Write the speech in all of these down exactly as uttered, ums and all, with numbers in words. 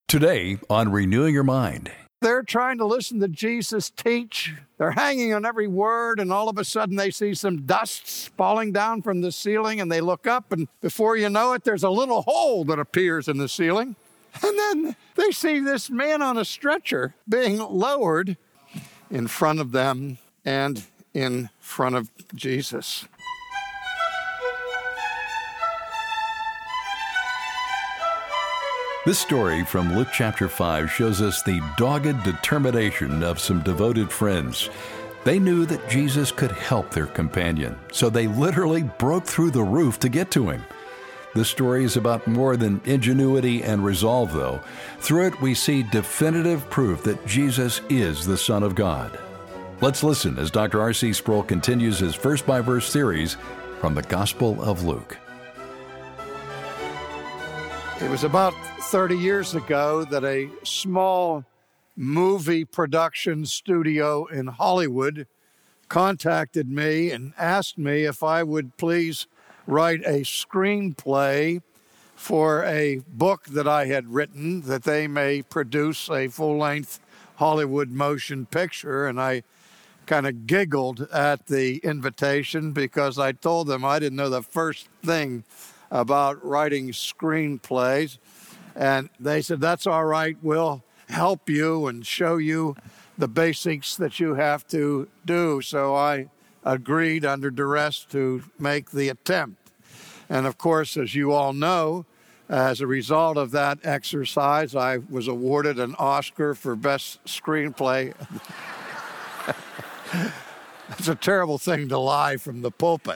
Today on Renewing Your Mind. They're trying to listen to Jesus teach. They're hanging on every word, and all of a sudden they see some dust falling down from the ceiling, and they look up, and before you know it, there's a little hole that appears in the ceiling. And then they see this man on a stretcher being lowered in front of them and in front of Jesus. This story from Luke chapter five shows us the dogged determination of some devoted friends. They knew that Jesus could help their companion, so they literally broke through the roof to get to him. This story is about more than ingenuity and resolve, though. Through it, we see definitive proof that Jesus is the Son of God. Let's listen as Doctor R C Sproul continues his verse-by-verse series from the Gospel of Luke. It was about thirty years ago that a small movie production studio in Hollywood contacted me and asked me if I would please write a screenplay for a book that I had written, that they may produce a full-length Hollywood motion picture. And I kind of giggled at the invitation because I told them I didn't know the first thing about writing screenplays. And they said, that's all right, we'll help you and show you the basics that you have to do. So I agreed under duress to make the attempt. And of course, as you all know, as a result of that exercise, I was awarded an Oscar for Best Screenplay. It's a terrible thing to lie from the pulpit.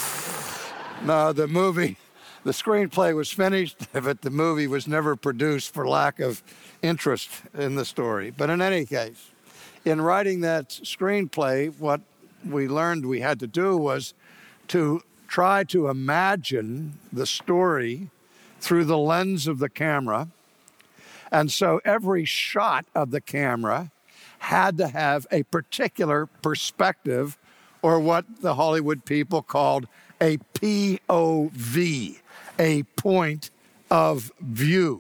No, the movie... The screenplay was finished, but the movie was never produced for lack of interest in the story. But in any case, in writing that screenplay, what we learned we had to do was to try to imagine the story through the lens of the camera. And so every shot of the camera had to have a particular perspective, or what the Hollywood people called a P O V. A point of view.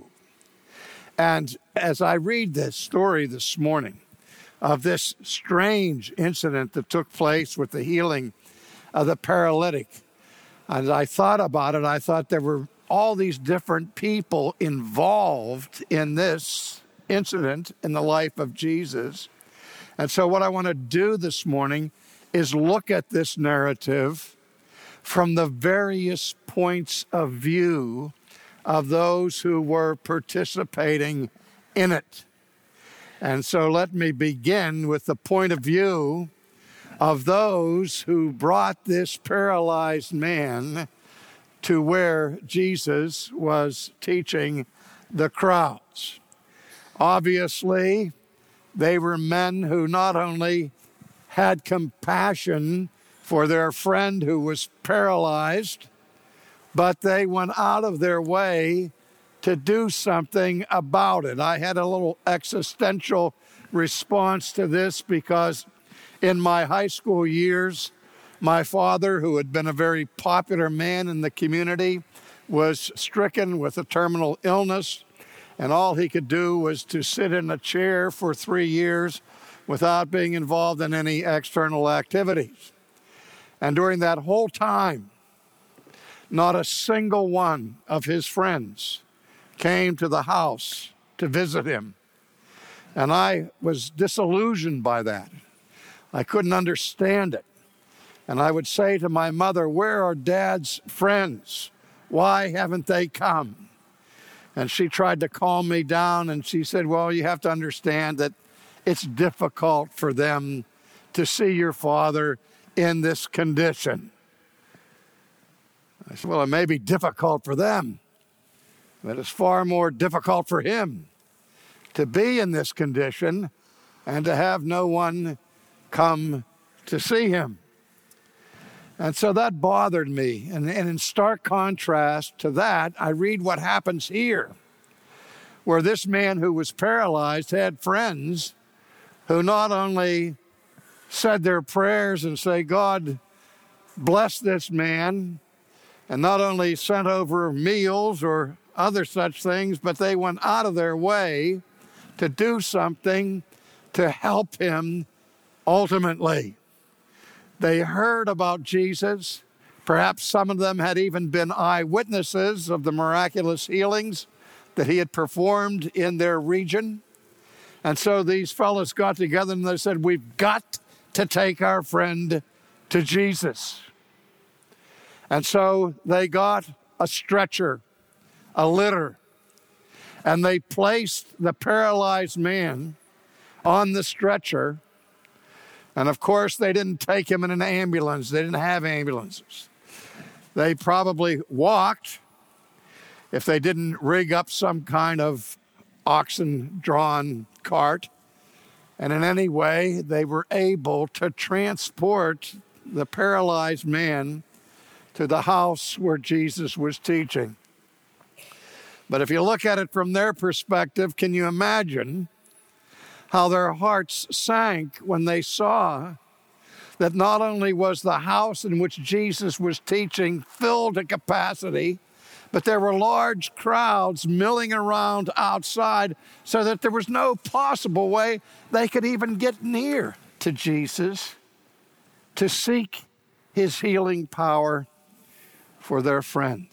And as I read this story this morning of this strange incident that took place with the healing of the paralytic, and I thought about it, I thought there were all these different people involved in this incident in the life of Jesus. And so what I want to do this morning is look at this narrative from the various points of view of those who were participating in it. And so let me begin with the point of view of those who brought this paralyzed man to where Jesus was teaching the crowds. Obviously, they were men who not only had compassion for their friend who was paralyzed, but they went out of their way to do something about it. I had a little existential response to this because in my high school years, my father, who had been a very popular man in the community, was stricken with a terminal illness, and all he could do was to sit in a chair for three years without being involved in any external activities. And during that whole time, not a single one of his friends came to the house to visit him. And I was disillusioned by that. I couldn't understand it. And I would say to my mother, where are Dad's friends? Why haven't they come? And she tried to calm me down, and she said, well, you have to understand that it's difficult for them to see your father in this condition. I said, well, it may be difficult for them, but it's far more difficult for him to be in this condition and to have no one come to see him. And so that bothered me. And, and in stark contrast to that, I read what happens here, where this man who was paralyzed had friends who not only said their prayers and say, God, bless this man, and not only sent over meals or other such things, but they went out of their way to do something to help him ultimately. They heard about Jesus. Perhaps some of them had even been eyewitnesses of the miraculous healings that he had performed in their region. And so these fellows got together and they said, we've got to take our friend to Jesus. And so they got a stretcher, a litter, and they placed the paralyzed man on the stretcher. And of course, they didn't take him in an ambulance. They didn't have ambulances. They probably walked, if they didn't rig up some kind of oxen-drawn cart. And in any way, they were able to transport the paralyzed man to the house where Jesus was teaching. But if you look at it from their perspective, can you imagine how their hearts sank when they saw that not only was the house in which Jesus was teaching filled to capacity, but there were large crowds milling around outside so that there was no possible way they could even get near to Jesus to seek his healing power for their friend.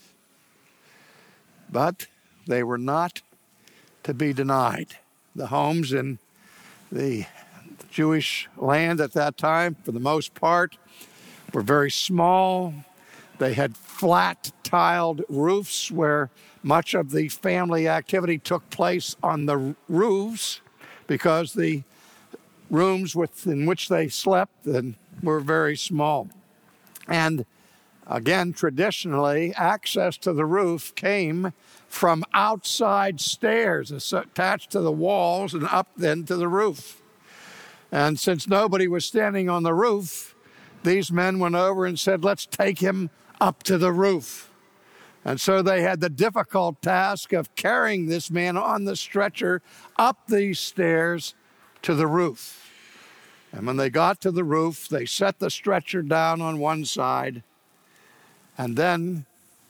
But they were not to be denied. The homes in the Jewish land at that time, for the most part, were very small. They had flat tiled roofs where much of the family activity took place on the roofs because the rooms within which they slept were very small. And again, traditionally, access to the roof came from outside stairs attached to the walls and up then to the roof. And since nobody was standing on the roof, these men went over and said, let's take him up to the roof. And so they had the difficult task of carrying this man on the stretcher up these stairs to the roof. And when they got to the roof, they set the stretcher down on one side, and then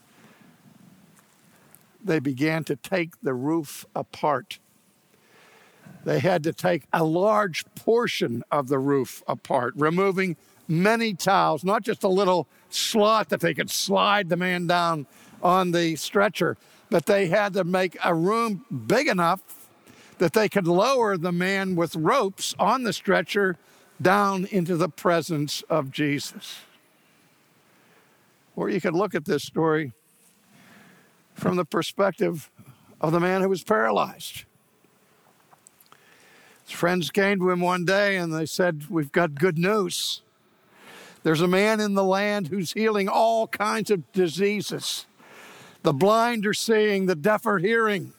they began to take the roof apart. They had to take a large portion of the roof apart, removing many tiles, not just a little slot that they could slide the man down on the stretcher, but they had to make a room big enough that they could lower the man with ropes on the stretcher down into the presence of Jesus. Or you could look at this story from the perspective of the man who was paralyzed. His friends came to him one day and they said, we've got good news. There's a man in the land who's healing all kinds of diseases. The blind are seeing, the deaf are hearing.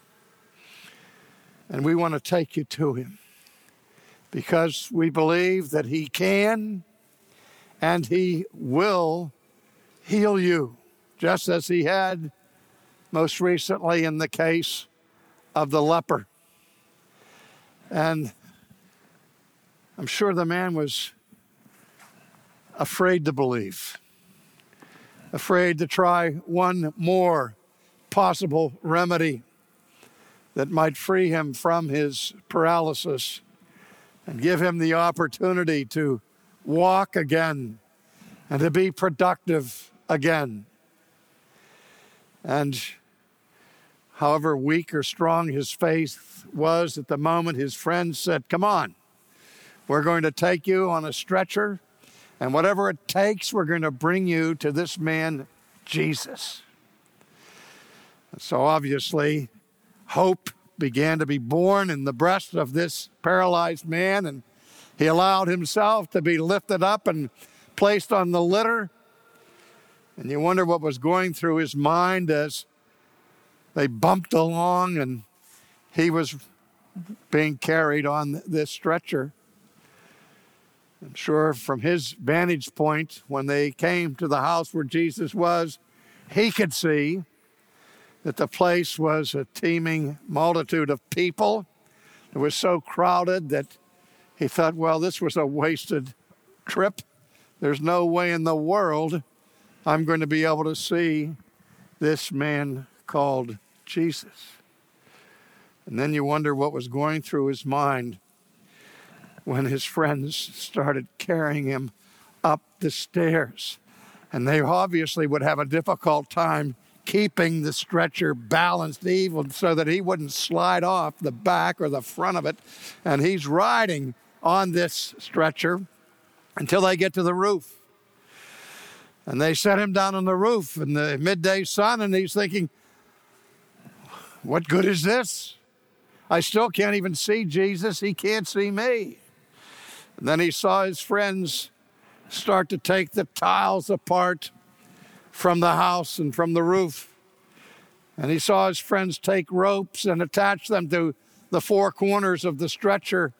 And we want to take you to him because we believe that he can and he will heal you, just as he had most recently in the case of the leper. And I'm sure the man was afraid to believe, afraid to try one more possible remedy that might free him from his paralysis and give him the opportunity to walk again and to be productive again. And however weak or strong his faith was at the moment, his friends said, come on, we're going to take you on a stretcher, and whatever it takes, we're going to bring you to this man, Jesus. And so obviously, hope began to be born in the breast of this paralyzed man, and he allowed himself to be lifted up and placed on the litter. And you wonder what was going through his mind as they bumped along and he was being carried on this stretcher. I'm sure from his vantage point, when they came to the house where Jesus was, he could see that the place was a teeming multitude of people. It was so crowded that he thought, well, this was a wasted trip. There's no way in the world I'm going to be able to see this man called Jesus. And then you wonder what was going through his mind when his friends started carrying him up the stairs. And they obviously would have a difficult time keeping the stretcher balanced even so that he wouldn't slide off the back or the front of it. And he's riding on this stretcher until they get to the roof. And they set him down on the roof in the midday sun, and he's thinking, what good is this? I still can't even see Jesus. He can't see me. And then he saw his friends start to take the tiles apart from the house and from the roof. And he saw his friends take ropes and attach them to the four corners of the stretcher.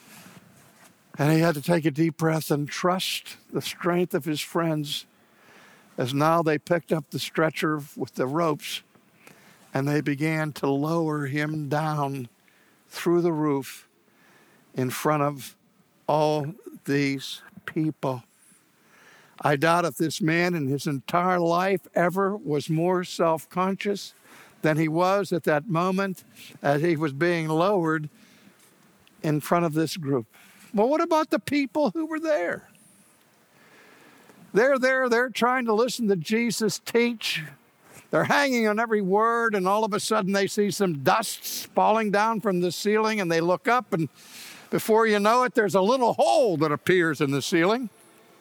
And he had to take a deep breath and trust the strength of his friends as now they picked up the stretcher with the ropes and they began to lower him down through the roof in front of all these people. I doubt if this man in his entire life ever was more self-conscious than he was at that moment as he was being lowered in front of this group. Well, what about the people who were there? They're there, they're trying to listen to Jesus teach. They're hanging on every word, and all of a sudden they see some dust falling down from the ceiling, and they look up, and before you know it, there's a little hole that appears in the ceiling.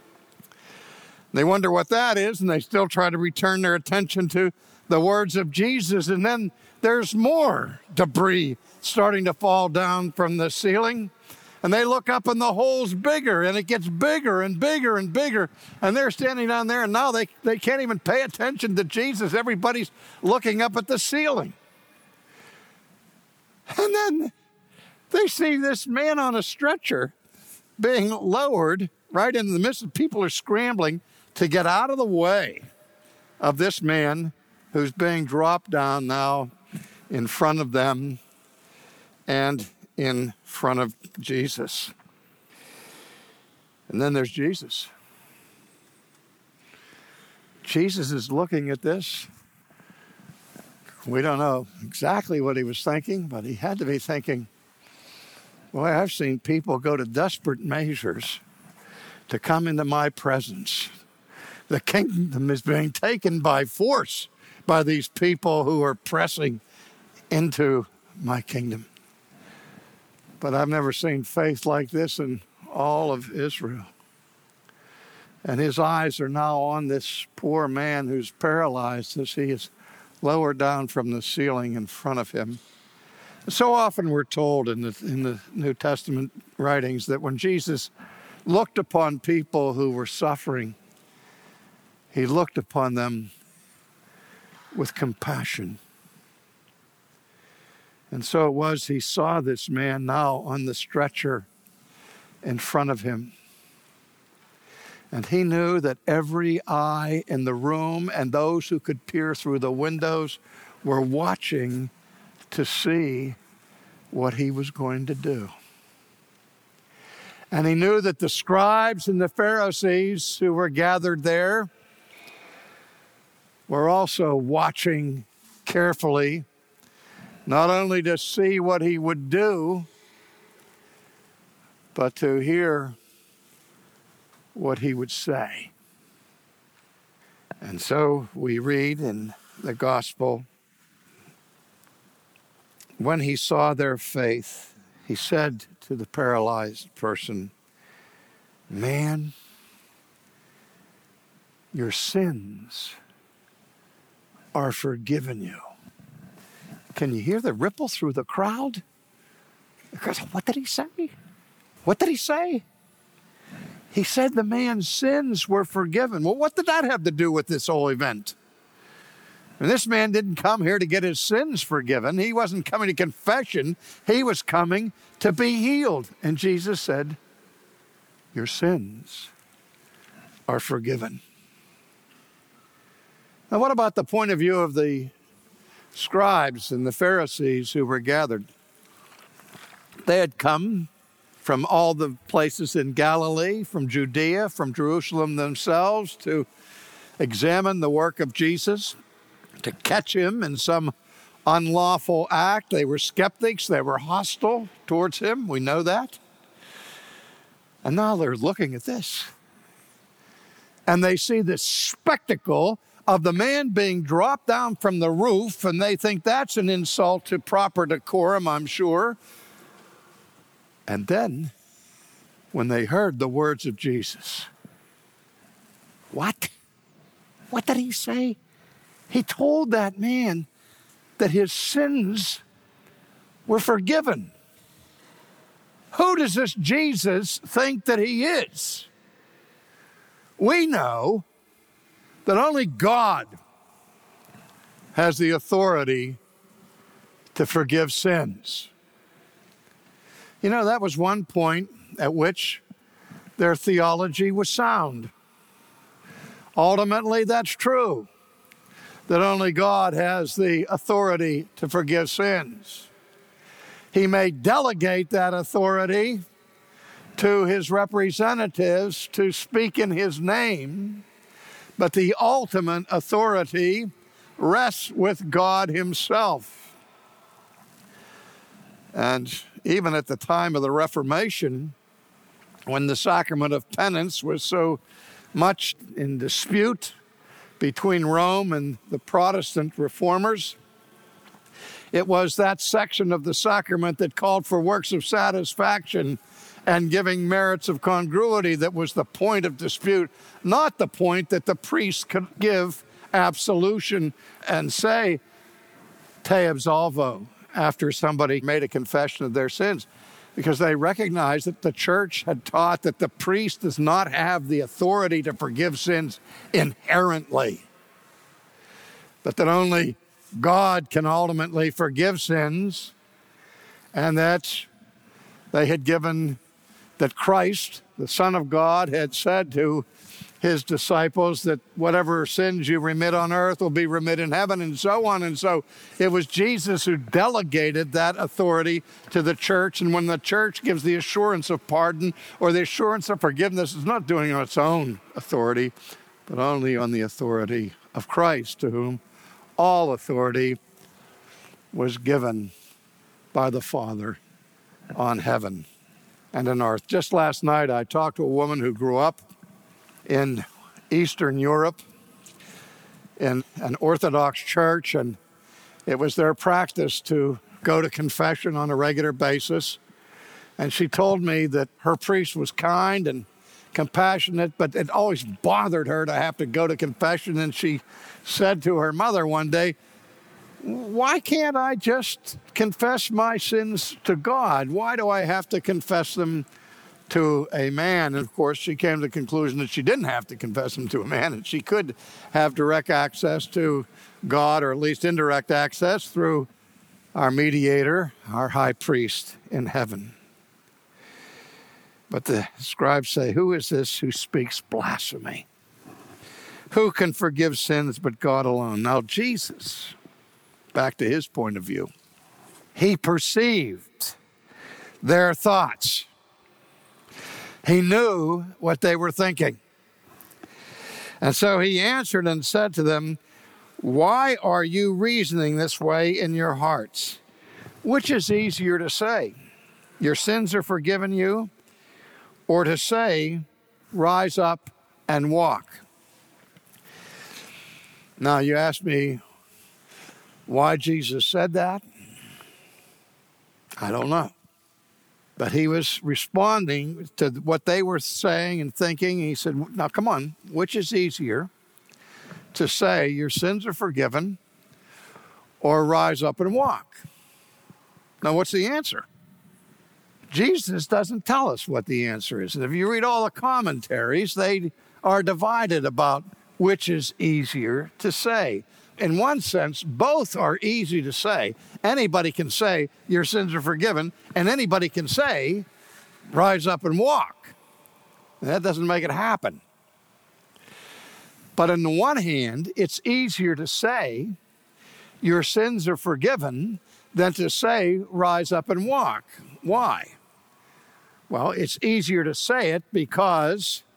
They wonder what that is, and they still try to return their attention to the words of Jesus. And then there's more debris starting to fall down from the ceiling. And they look up, and the hole's bigger, and it gets bigger and bigger and bigger. And they're standing down there, and now they, they can't even pay attention to Jesus. Everybody's looking up at the ceiling. And then they see this man on a stretcher being lowered right into the midst of people are scrambling to get out of the way of this man who's being dropped down now in front of them and in front of Jesus. And then there's Jesus. Jesus is looking at this. We don't know exactly what he was thinking, but he had to be thinking, boy, I've seen people go to desperate measures to come into my presence. The kingdom is being taken by force by these people who are pressing into my kingdom. But I've never seen faith like this in all of Israel. And his eyes are now on this poor man who's paralyzed as he is lowered down from the ceiling in front of him. So often we're told in the, in the New Testament writings that when Jesus looked upon people who were suffering, he looked upon them with compassion. And so it was, he saw this man now on the stretcher in front of him. And he knew that every eye in the room and those who could peer through the windows were watching to see what he was going to do. And he knew that the scribes and the Pharisees who were gathered there were also watching carefully, not only to see what he would do, but to hear what he would say. And so we read in the gospel, when he saw their faith, he said to the paralyzed person, "Man, your sins are forgiven you." Can you hear the ripple through the crowd? Because what did he say? What did he say? He said the man's sins were forgiven. Well, what did that have to do with this whole event? And this man didn't come here to get his sins forgiven. He wasn't coming to confession. He was coming to be healed. And Jesus said, your sins are forgiven. Now, what about the point of view of the scribes and the Pharisees who were gathered? They had come from all the places in Galilee, from Judea, from Jerusalem themselves, to examine the work of Jesus. to catch him in some unlawful act. They were skeptics. They were hostile towards him. We know that. And now they're looking at this. And they see this spectacle of the man being dropped down from the roof, and they think that's an insult to proper decorum, I'm sure. And then, when they heard the words of Jesus, what? What did he say? He told that man that his sins were forgiven. Who does this Jesus think that he is? We know that only God has the authority to forgive sins. You know, that was one point at which their theology was sound. Ultimately, that's true, that only God has the authority to forgive sins. He may delegate that authority to his representatives to speak in his name, but the ultimate authority rests with God himself. And even at the time of the Reformation, when the sacrament of penance was so much in dispute between Rome and the Protestant reformers, it was that section of the sacrament that called for works of satisfaction and giving merits of congruity that was the point of dispute, not the point that the priest could give absolution and say, te absolvo, after somebody made a confession of their sins, because they recognized that the church had taught that the priest does not have the authority to forgive sins inherently, but that only God can ultimately forgive sins, and that they had given, that Christ, the Son of God, had said to his disciples that whatever sins you remit on earth will be remitted in heaven, and so on. And so it was Jesus who delegated that authority to the church. And when the church gives the assurance of pardon or the assurance of forgiveness, it's not doing it on its own authority, but only on the authority of Christ, to whom all authority was given by the Father on heaven and on earth. Just last night, I talked to a woman who grew up in Eastern Europe in an Orthodox church, and it was their practice to go to confession on a regular basis. And she told me that her priest was kind and compassionate, but it always bothered her to have to go to confession. And she said to her mother one day, "Why can't I just confess my sins to God? Why do I have to confess them to a man?" And of course, she came to the conclusion that she didn't have to confess them to a man, and she could have direct access to God, or at least indirect access through our mediator, our high priest in heaven. But the scribes say, "Who is this who speaks blasphemy? Who can forgive sins but God alone?" Now, Jesus, back to his point of view, he perceived their thoughts. He knew what they were thinking. And so he answered and said to them, "Why are you reasoning this way in your hearts? Which is easier to say, 'Your sins are forgiven you,' or to say, 'Rise up and walk'?" Now, you ask me why Jesus said that. I don't know. But he was responding to what they were saying and thinking. He said, now, come on, which is easier, to say, 'Your sins are forgiven,' or 'Rise up and walk'?" Now, what's the answer? Jesus doesn't tell us what the answer is. And if you read all the commentaries, they are divided about which is easier to say. In one sense, both are easy to say. Anybody can say, "Your sins are forgiven," and anybody can say, "Rise up and walk." And that doesn't make it happen. But on the one hand, it's easier to say, "Your sins are forgiven," than to say, "Rise up and walk." Why? Well, it's easier to say it because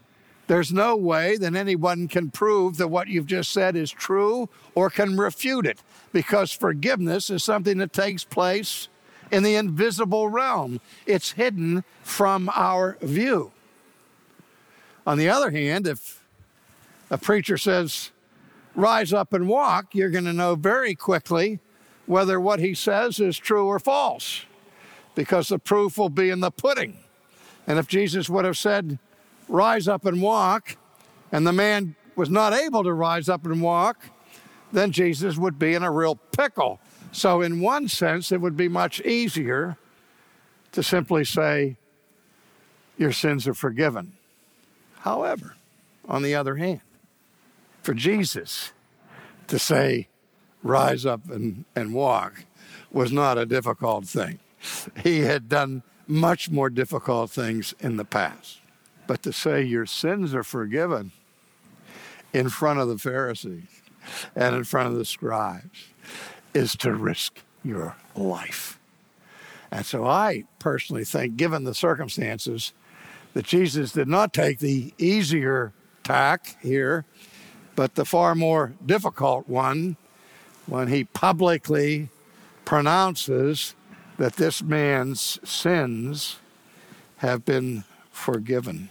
There's no way that anyone can prove that what you've just said is true or can refute it, because forgiveness is something that takes place in the invisible realm. It's hidden from our view. On the other hand, if a preacher says, rise up and walk, you're going to know very quickly whether what he says is true or false, because the proof will be in the pudding. And if Jesus would have said, rise up and walk, and the man was not able to rise up and walk, then Jesus would be in a real pickle. So in one sense, it would be much easier to simply say, your sins are forgiven. However, on the other hand, for Jesus to say, rise up and, and walk, was not a difficult thing. He had done much more difficult things in the past. But to say your sins are forgiven in front of the Pharisees and in front of the scribes is to risk your life. And so I personally think, given the circumstances, that Jesus did not take the easier tack here, but the far more difficult one, when he publicly pronounces that this man's sins have been forgiven.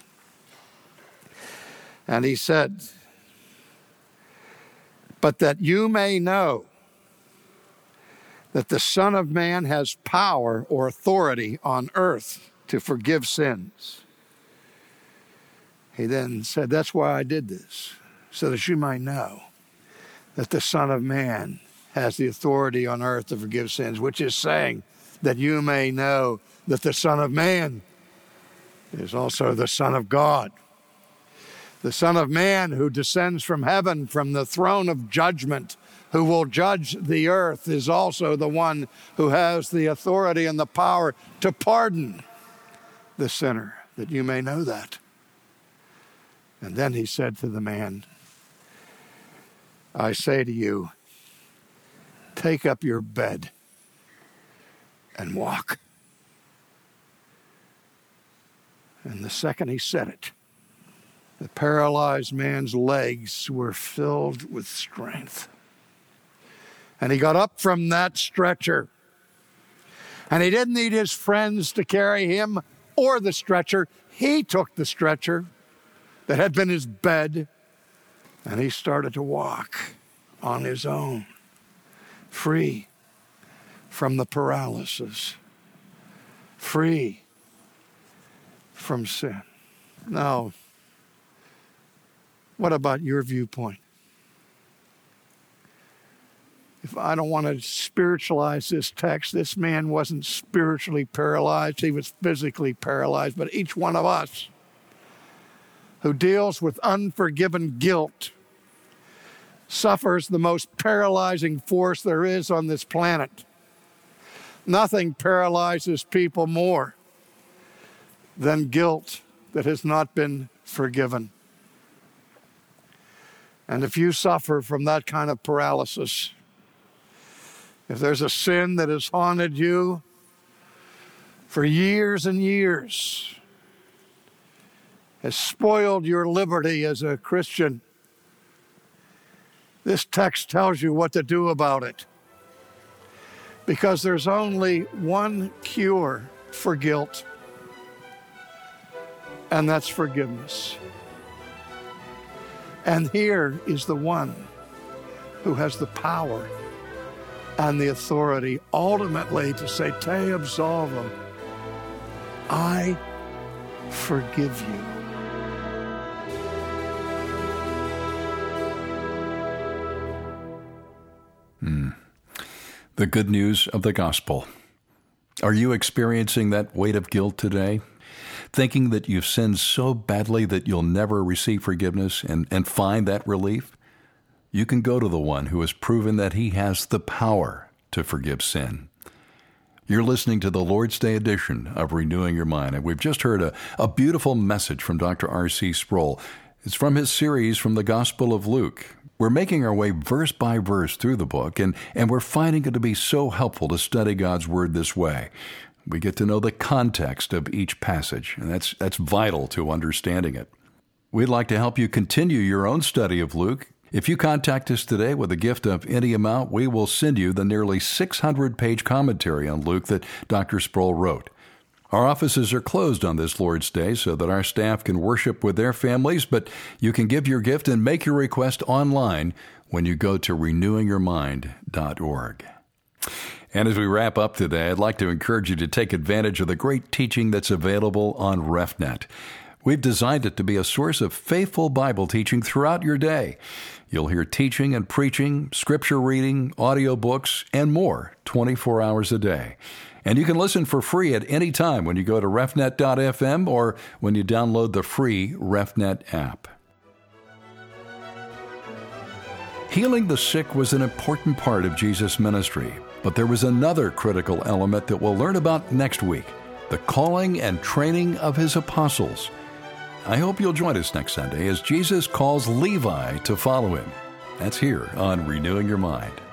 And he said, but that you may know that the Son of Man has power or authority on earth to forgive sins. He then said, that's why I did this, so that you might know that the Son of Man has the authority on earth to forgive sins, which is saying that you may know that the Son of Man is also the Son of God. The Son of Man who descends from heaven, from the throne of judgment, who will judge the earth, is also the one who has the authority and the power to pardon the sinner, that you may know that. And then he said to the man, I say to you, take up your bed and walk. And the second he said it, the paralyzed man's legs were filled with strength. And he got up from that stretcher. And he didn't need his friends to carry him or the stretcher. He took the stretcher that had been his bed, and he started to walk on his own, free from the paralysis, free from sin. Now, what about your viewpoint? If I don't want to spiritualize this text, this man wasn't spiritually paralyzed, he was physically paralyzed. But each one of us who deals with unforgiven guilt suffers the most paralyzing force there is on this planet. Nothing paralyzes people more than guilt that has not been forgiven. And if you suffer from that kind of paralysis, if there's a sin that has haunted you for years and years, has spoiled your liberty as a Christian, this text tells you what to do about it. Because there's only one cure for guilt, and that's forgiveness. And here is the one who has the power and the authority ultimately to say, te absolvum, I forgive you. Hmm. The good news of the gospel. Are you experiencing that weight of guilt today? Thinking that you've sinned so badly that you'll never receive forgiveness and, and find that relief? You can go to the one who has proven that he has the power to forgive sin. You're listening to the Lord's Day edition of Renewing Your Mind, and we've just heard a, a beautiful message from Doctor R C Sproul. It's from his series from the Gospel of Luke. We're making our way verse by verse through the book, and, and we're finding it to be so helpful to study God's Word this way. We get to know the context of each passage, and that's that's vital to understanding it. We'd like to help you continue your own study of Luke. If you contact us today with a gift of any amount, we will send you the nearly six hundred page commentary on Luke that Doctor Sproul wrote. Our offices are closed on this Lord's Day so that our staff can worship with their families, but you can give your gift and make your request online when you go to renewing your mind dot org. And as we wrap up today, I'd like to encourage you to take advantage of the great teaching that's available on RefNet. We've designed it to be a source of faithful Bible teaching throughout your day. You'll hear teaching and preaching, scripture reading, audiobooks, and more twenty-four hours a day. And you can listen for free at any time when you go to refnet dot f m or when you download the free RefNet app. Healing the sick was an important part of Jesus' ministry, but there was another critical element that we'll learn about next week, the calling and training of his apostles. I hope you'll join us next Sunday as Jesus calls Levi to follow him. That's here on Renewing Your Mind.